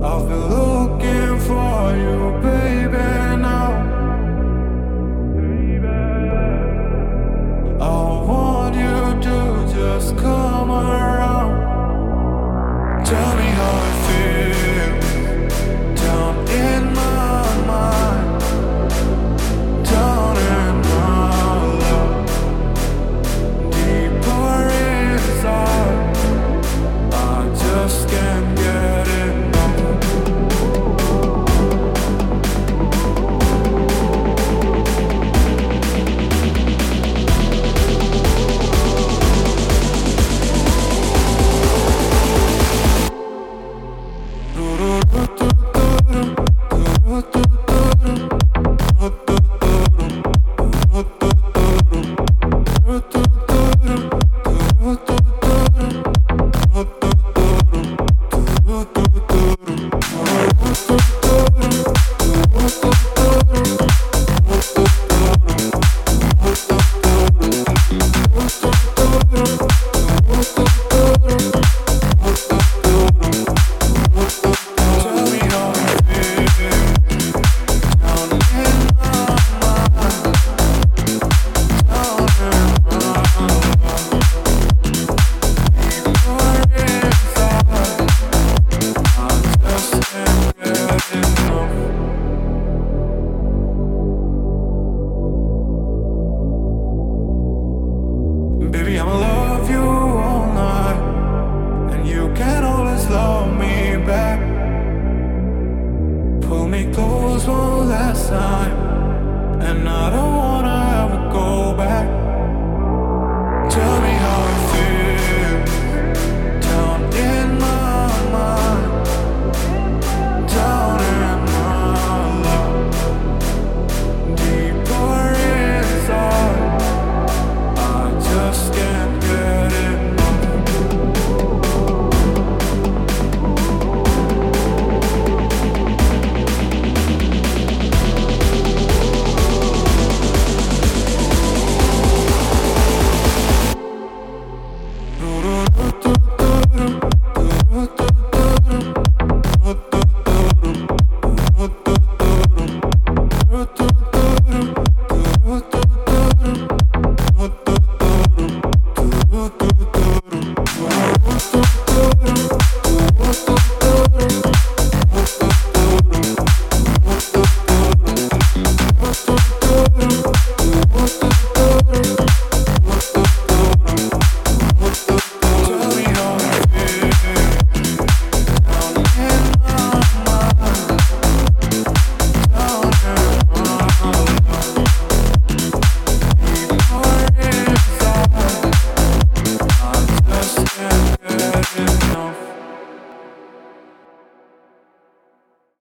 I've been looking for you, baby, now. I want you to just come around. Tell me how it feels down in my mind, down in my love, deeper inside. I just can't get enough. Baby, I'ma love you all night, and you can always love me back. Pull me close one last time, and I don't want